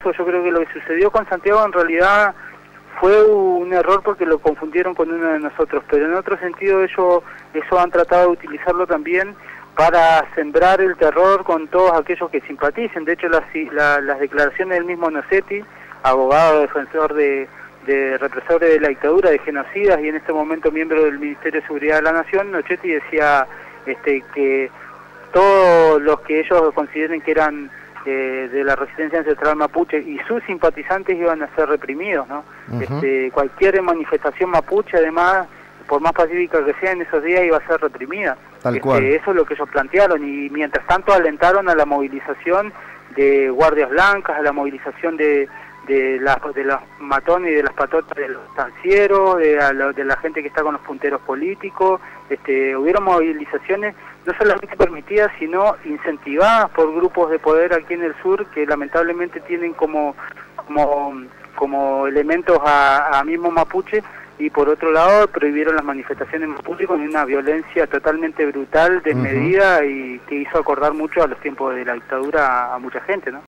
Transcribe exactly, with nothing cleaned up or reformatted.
eso, yo creo que lo que sucedió con Santiago en realidad fue un error porque lo confundieron con uno de nosotros, pero en otro sentido ellos eso han tratado de utilizarlo también para sembrar el terror con todos aquellos que simpaticen. De hecho, las, la, las declaraciones del mismo Nocetti, abogado, defensor de, de represores de la dictadura, de genocidas y en este momento miembro del Ministerio de Seguridad de la Nación, Nocetti decía este, que todos los que ellos consideren que eran eh, de la resistencia ancestral mapuche y sus simpatizantes iban a ser reprimidos, ¿no? Uh-huh. este, cualquier manifestación mapuche, además, por más pacífica que sea en esos días, iba a ser reprimida. Tal este, cual. Eso es lo que ellos plantearon, y mientras tanto alentaron a la movilización de guardias blancas, a la movilización de, de, las, de los matones y de las patotas de los estancieros, de, la, de la gente que está con los punteros políticos. Este, hubieron movilizaciones no solamente permitidas, sino incentivadas por grupos de poder aquí en el sur, que lamentablemente tienen como, como, como elementos a, a mismo mapuche. Y por otro lado prohibieron las manifestaciones mapuche con una violencia totalmente brutal, desmedida, uh-huh. y que hizo acordar mucho a los tiempos de la dictadura a, a mucha gente, ¿no?